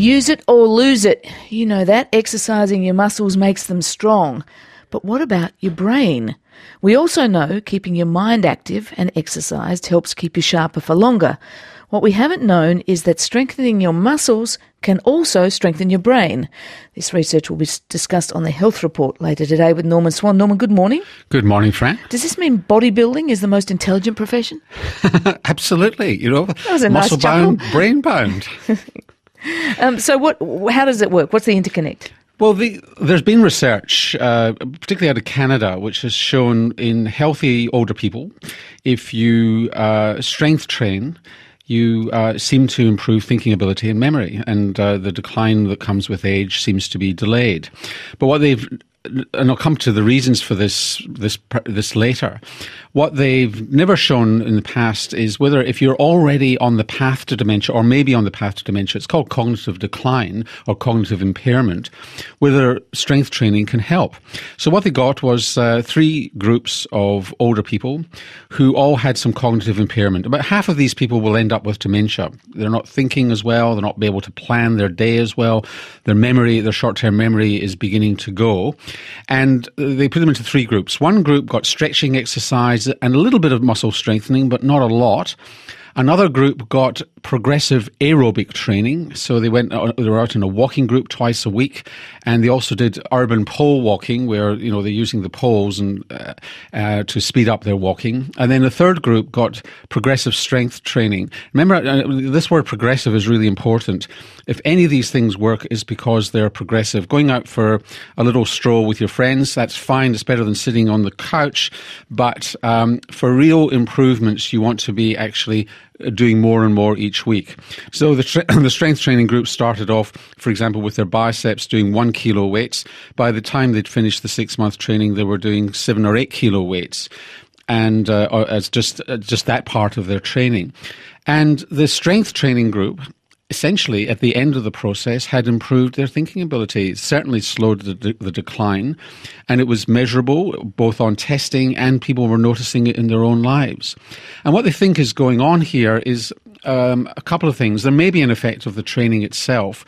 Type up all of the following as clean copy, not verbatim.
Use it or lose it. You know that. Exercising your muscles makes them strong. But what about your brain? We also know keeping your mind active and exercised helps keep you sharper for longer. What we haven't known is that strengthening your muscles can also strengthen your brain. This research will be discussed on the Health Report later today with Norman Swan. Norman, good morning. Good morning, Fran. Does this mean bodybuilding is the most intelligent profession? Absolutely. That was a nice chuckle. Muscle-bound, brain-bound. So how does it work? What's the interconnect? Well, there's been research, particularly out of Canada, which has shown in healthy older people, if you strength train, you seem to improve thinking ability and memory, and the decline that comes with age seems to be delayed. But what and I'll come to the reasons for this later. What they've never shown in the past is whether if you're already on the path to dementia, or maybe on the path to dementia, it's called cognitive decline or cognitive impairment, whether strength training can help. So what they got was 3 groups of older people who all had some cognitive impairment. About half of these people will end up with dementia. They're not thinking as well, they're not able to plan their day as well, their short-term memory is beginning to go. And they put them into 3 groups. One group got stretching exercise and a little bit of muscle strengthening, but not a lot. Another group got progressive aerobic training, so they were out in a walking group twice a week, and they also did urban pole walking, where they're using the poles and to speed up their walking. And then the third group got progressive strength training. Remember, this word progressive is really important. If any of these things work, it's because they're progressive. Going out for a little stroll with your friends, that's fine. It's better than sitting on the couch. But for real improvements, you want to be actually doing more and more each week. So the strength training group started off, for example, with their biceps doing 1 kilo weights. By the time they'd finished the 6-month training, they were doing 7 or 8 kilo weights, and as just that part of their training. And the strength training group, essentially, at the end of the process, had improved their thinking ability. It certainly slowed the decline, and it was measurable both on testing and people were noticing it in their own lives. And what they think is going on here is a couple of things. There may be an effect of the training itself,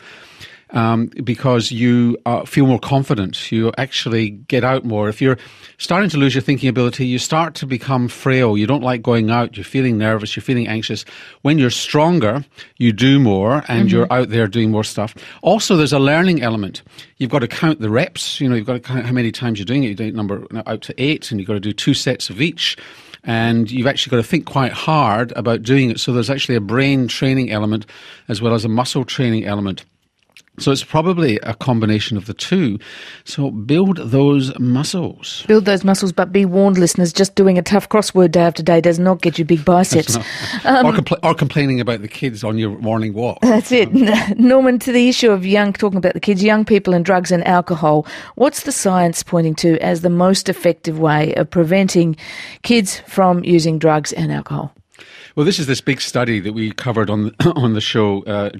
because you feel more confident, you actually get out more. If you're starting to lose your thinking ability, you start to become frail, you don't like going out, you're feeling nervous, you're feeling anxious. When you're stronger, you do more and you're out there doing more stuff. Also, there's a learning element. You've got to count the reps, you've got to count how many times you're doing it. You do number out to 8 and you've got to do 2 sets of each. And you've actually got to think quite hard about doing it. So there's actually a brain training element as well as a muscle training element. So it's probably a combination of the two. So build those muscles. Build those muscles, but be warned, listeners, just doing a tough crossword day after day does not get you big biceps. Or complaining about the kids on your morning walk. That's it. Norman, to the issue of talking about the kids, young people and drugs and alcohol, what's the science pointing to as the most effective way of preventing kids from using drugs and alcohol? Well, this is this big study that we covered on the show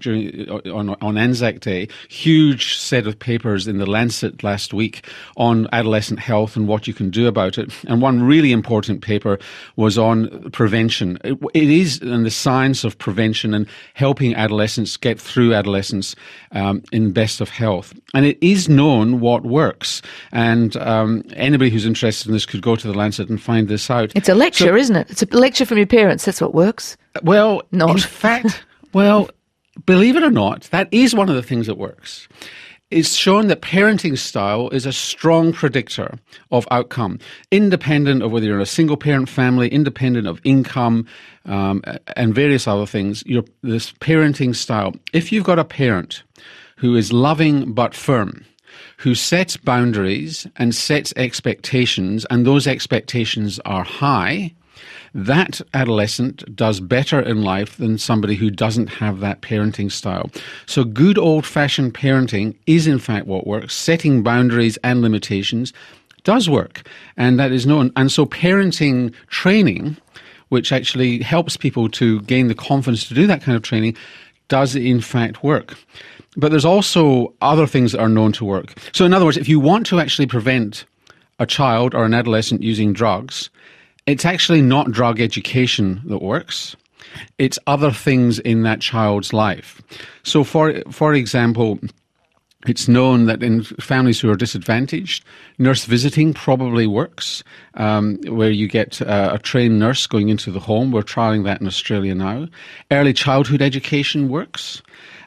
on Anzac Day. Huge set of papers in the Lancet last week on adolescent health and what you can do about it. And one really important paper was on prevention. It is in the science of prevention and helping adolescents get through adolescence in best of health. And it is known what works. And anybody who's interested in this could go to the Lancet and find this out. It's a lecture, isn't it? It's a lecture from your parents. That's what works. Well, not. In fact, believe it or not, that is one of the things that works. It's shown that parenting style is a strong predictor of outcome, independent of whether you're in a single-parent family, independent of income, and various other things. This parenting style, if you've got a parent who is loving but firm, who sets boundaries and sets expectations, and those expectations are high, that adolescent does better in life than somebody who doesn't have that parenting style. So good old-fashioned parenting is in fact what works. Setting boundaries and limitations does work, and that is known. And so parenting training, which actually helps people to gain the confidence to do that kind of training, does in fact work. But there's also other things that are known to work. So in other words, if you want to actually prevent a child or an adolescent using drugs, it's actually not drug education that works. It's other things in that child's life. So, for example, it's known that in families who are disadvantaged, nurse visiting probably works, where you get a trained nurse going into the home. We're trialling that in Australia now. Early childhood education works.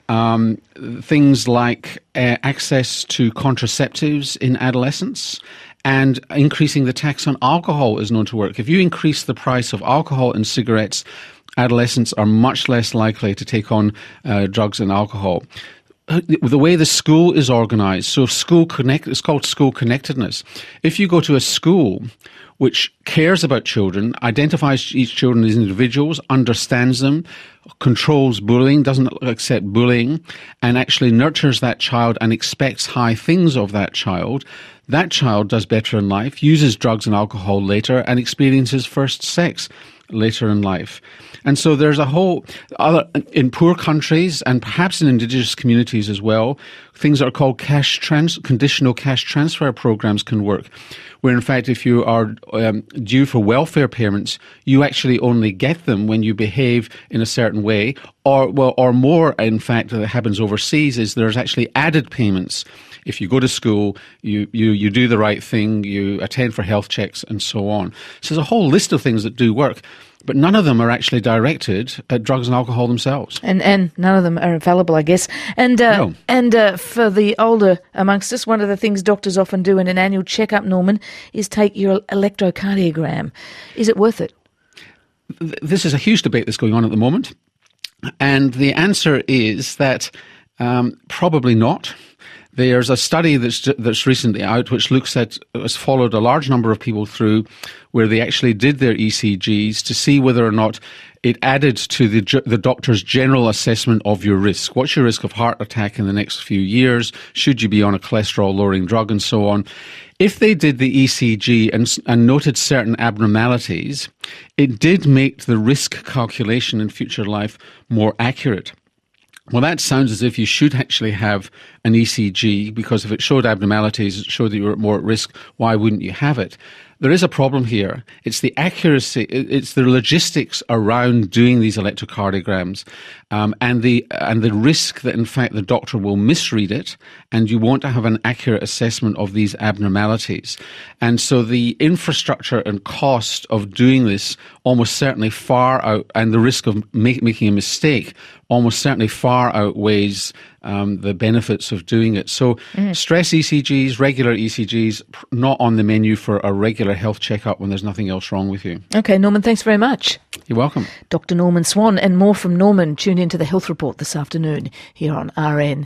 Things like access to contraceptives in adolescence and increasing the tax on alcohol is known to work. If you increase the price of alcohol and cigarettes, adolescents are much less likely to take on drugs and alcohol. The way the school is organised, so it's called school connectedness. If you go to a school which cares about children, identifies each children as individuals, understands them, controls bullying, doesn't accept bullying, and actually nurtures that child and expects high things of that child does better in life, uses drugs and alcohol later, and experiences first sex later in life. And so there's a whole other, in poor countries and perhaps in indigenous communities as well, things that are called conditional cash transfer programs can work, where in fact if you are due for welfare payments, you actually only get them when you behave in a certain way, or more in fact that happens overseas is there's actually added payments. If you go to school, you do the right thing, you attend for health checks and so on. So there's a whole list of things that do work, but none of them are actually directed at drugs and alcohol themselves. And none of them are infallible, I guess. And no. For the older amongst us, one of the things doctors often do in an annual checkup, Norman, is take your electrocardiogram. Is it worth it? This is a huge debate that's going on at the moment. And the answer is that probably not. There's a study that's recently out which has followed a large number of people through where they actually did their ECGs to see whether or not it added to the doctor's general assessment of your risk. What's your risk of heart attack in the next few years? Should you be on a cholesterol-lowering drug and so on? If they did the ECG and noted certain abnormalities, it did make the risk calculation in future life more accurate. Well, that sounds as if you should actually have an ECG, because if it showed abnormalities, it showed that you were more at risk, why wouldn't you have it? There is a problem here. It's the accuracy, it's the logistics around doing these electrocardiograms, and the risk that in fact the doctor will misread it and you want to have an accurate assessment of these abnormalities. And so the infrastructure and cost of doing this almost certainly far out, and the risk of making a mistake almost certainly far outweighs the benefits of doing it. So stress ECGs, regular ECGs, not on the menu for a regular health checkup when there's nothing else wrong with you. Okay, Norman, thanks very much. You're welcome. Dr. Norman Swan, and more from Norman. Tune into the Health Report this afternoon here on RN.